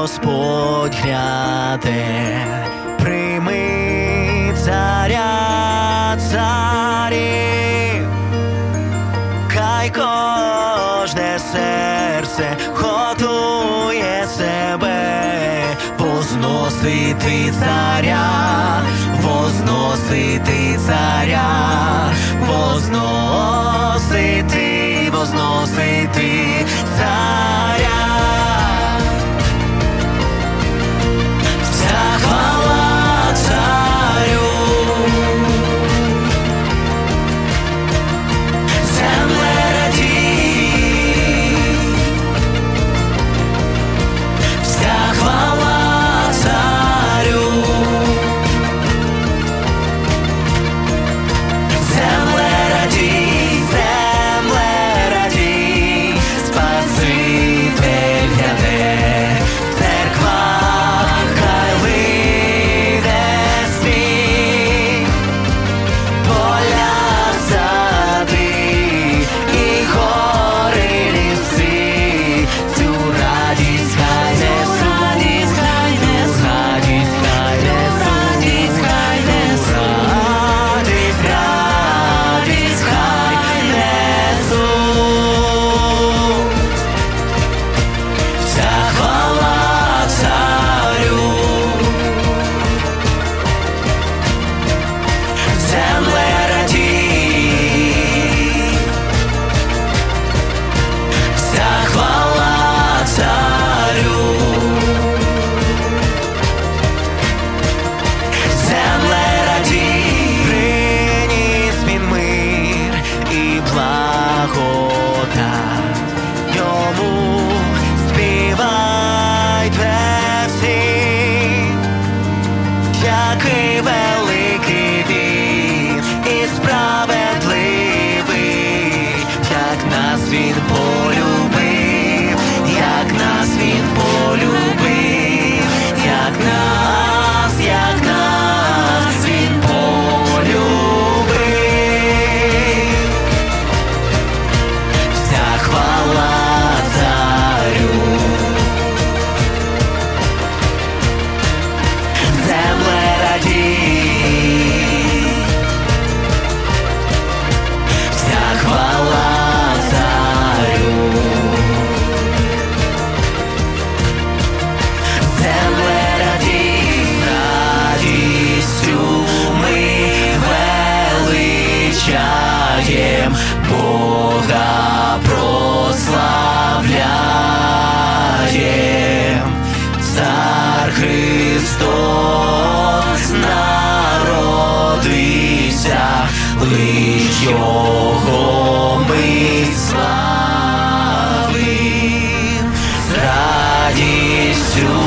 Господь гряде, прийми царя царів, хай кожне серце готує себе возносити царя, возносити царя, возносити, возносити царя. Вся хвала царю, земле радій, вся хвала царю, земле радій, земле радій, Спаситель гряде, церква хай вийде світ, поля, сади і гори, ліси, цю радість хай несуть, радість хай несуть, радість хай несуть, радість, радість хай несуть. Вся хвала царю, земле радій, вся хвала царю, земле радій, приніс він мир і благодать, йому співайте всі, який великий він і справедливий, як нас він полюбив, як нас він полюбив, як нас він полюбив. Вся хвала царю, земле радій, вся хвала царю, земле радій, радістю ми величаєм, Бога прославляєм. Цар Христос народився, лиш його ми славим, з радістю